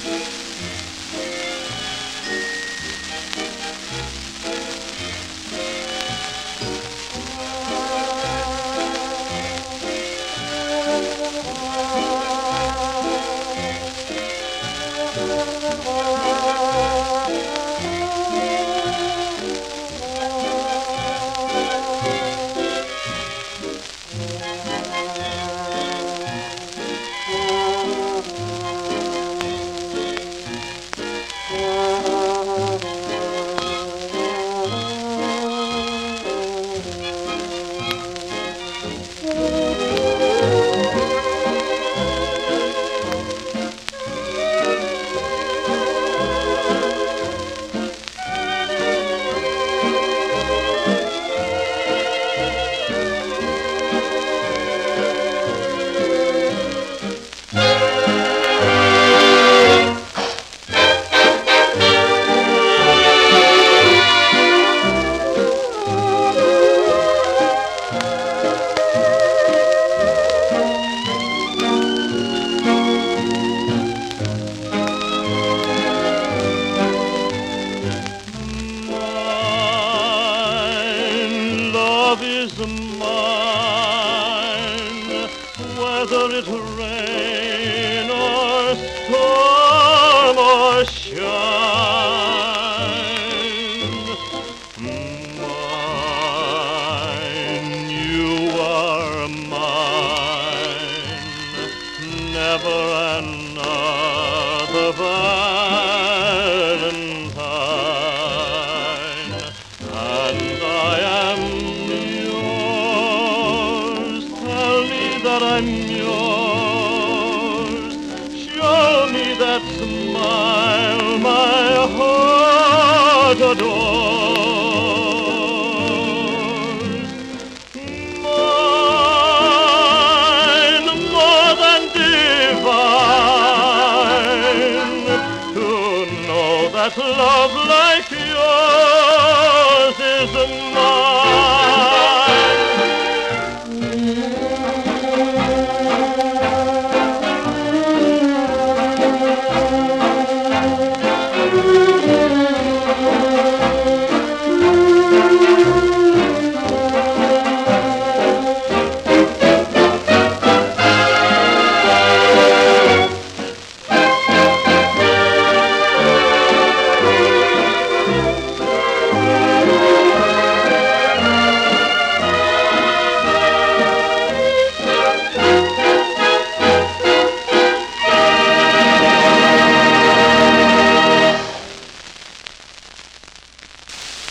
Love is mine, whether it rain or storm or shine. Mine, you are mine, never another Valentine, and I am that I'm yours. Show me that smile my heart adores. Mine, more than divine, to know that love like yours is